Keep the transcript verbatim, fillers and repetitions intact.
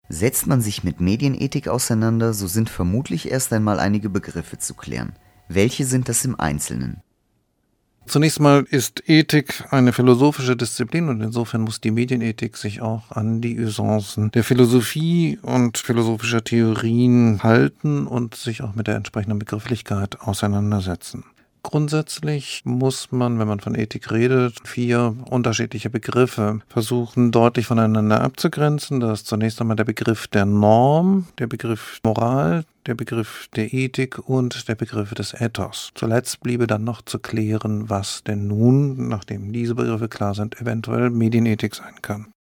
Setzt man sich mit Medienethik auseinander, so sind vermutlich erst einmal einige Begriffe zu klären. Welche sind das im Einzelnen? Zunächst mal ist Ethik eine philosophische Disziplin und insofern muss die Medienethik sich auch an die Usancen der Philosophie und philosophischer Theorien halten und sich auch mit der entsprechenden Begrifflichkeit auseinandersetzen. Grundsätzlich muss man, wenn man von Ethik redet, vier unterschiedliche Begriffe versuchen, deutlich voneinander abzugrenzen. Das ist zunächst einmal der Begriff der Norm, der Begriff Moral, der Begriff der Ethik und der Begriff des Ethos. Zuletzt bliebe dann noch zu klären, was denn nun, nachdem diese Begriffe klar sind, eventuell Medienethik sein kann.